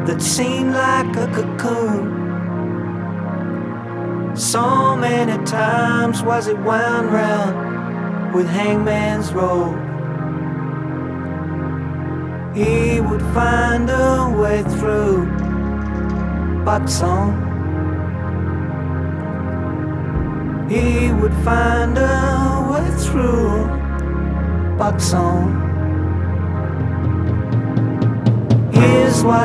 that seemed like a cocoon. So many times was it wound round with hangman's rope. He would find a way through Bucksong. He would find a way through Bucksong. His was